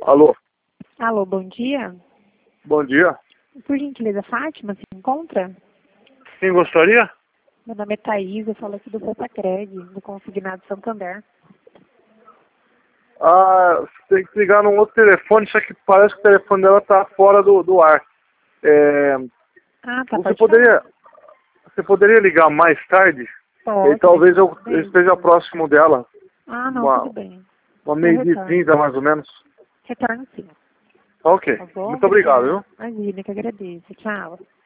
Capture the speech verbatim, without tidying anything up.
Alô, Alô, bom dia. bom dia. Por gentileza, Fátima, se encontra? Quem gostaria? Meu nome é Thaís, eu falo aqui do Popacred, do Consignado Santander. Ah, você tem que ligar num outro telefone, só que parece que o telefone dela tá fora do, do ar. É, Ah, tá, você pode poderia, falar. você poderia ligar mais tarde? Posso, E talvez eu tudo bem? esteja próximo dela, Ah, não, tudo uma, bem. uma Eu meia-dia e retorno. trinta mais ou menos. Retorno sim, Ok, tá bom? muito obrigado, viu? Obrigada. Imagina, que agradeço. Tchau.